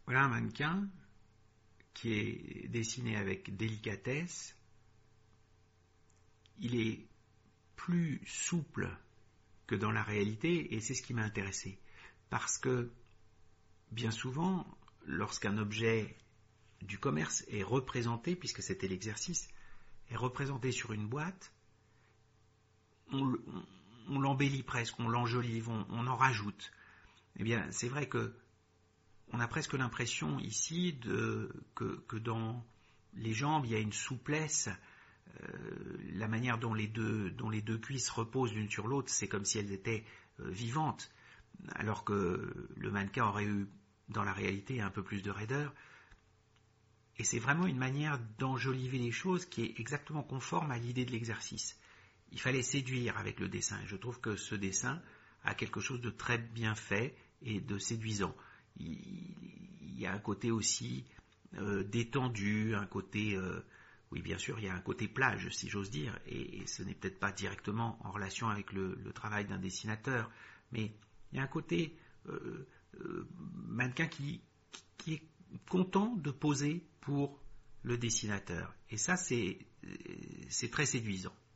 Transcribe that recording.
Voilà un mannequin qui est dessiné avec délicatesse. Il est plus souple que dans la réalité, et c'est ce qui m'a intéressé. Parce que, bien souvent, lorsqu'un objet du commerce est représenté, puisque c'était l'exercice, est représenté sur une boîte, on l'embellit presque, on l'enjolive, on en rajoute. Eh bien, c'est vrai que on a presque l'impression ici que dans les jambes, il y a une souplesse. La manière dont les deux cuisses reposent l'une sur l'autre, c'est comme si elles étaient vivantes, alors que le mannequin aurait eu, dans la réalité, un peu plus de raideur. Et c'est vraiment une manière d'enjoliver les choses qui est exactement conforme à l'idée de l'exercice. Il fallait séduire avec le dessin. Et je trouve que ce dessin a quelque chose de très bien fait et de séduisant. Il y a un côté aussi détendu, un côté... oui, bien sûr, il y a un côté plage, si j'ose dire, et ce n'est peut-être pas directement en relation avec le travail d'un dessinateur, mais il y a un côté mannequin qui est content de poser pour le dessinateur. Et ça, c'est très séduisant.